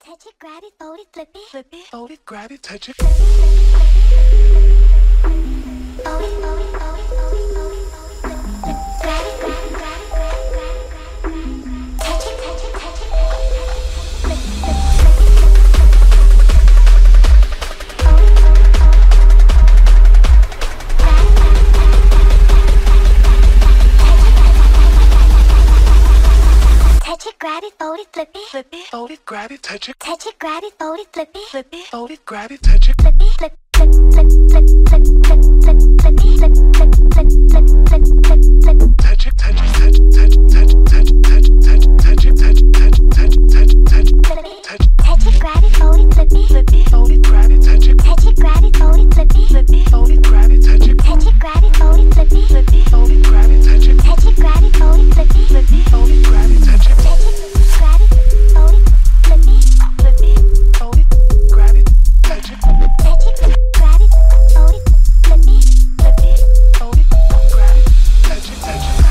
Touch it, grab it, fold it, flip it, Fold it, grab it, touch it. fold it, fold it, fold it, fold it, fold it, grab it, grab it, grab it, grab it, grab it, touch it, touch it, touch it, flip it, flip it, flip it, fold it, fold it, fold it, grab it, grab it, grab it, touch it, grab it, fold it, flip it, Fold it, grab it, touch it. touch it, grab it, fold it, flip it, Fold it, grab it, touch it. flip it, flip, flip, flip, flip, flip, flip, flip, flip, flip, flip, flip, flip, flip, flip, flip, flip. Touch it, touch it, touch it, touch it, touch it, touch it, touch it, touch it, touch it, touch it, touch it, touch it, touch it, Flip it, touch it. touch it, grab it, fold it, flip it, Fold it, grab it, touch it. touch it, grab it, fold it, flip it, Fold it, grab it, touch it. touch it, grab it, fold it, flip it, Fold it, grab it, touch it. touch it, grab it, fold it, flip it, Fold it, grab it, touch it. touch it, grab it, fold it, flip it, Fold it, grab it, touch it. touch it, grab it, fold it, flip it, Fold it, grab it, touch it, touch it.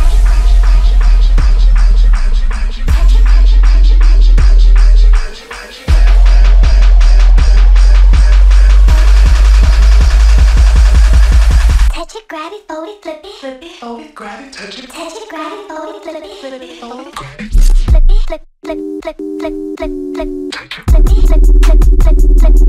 touch it, grab it, fold it, flip it, Fold it, grab it, touch it. touch it, grab it, fold it, flip it, Fold it, grab it, flip it, flip, flip, flip, flip, flip, flip, flip, flip, flip, flip, flip, flip.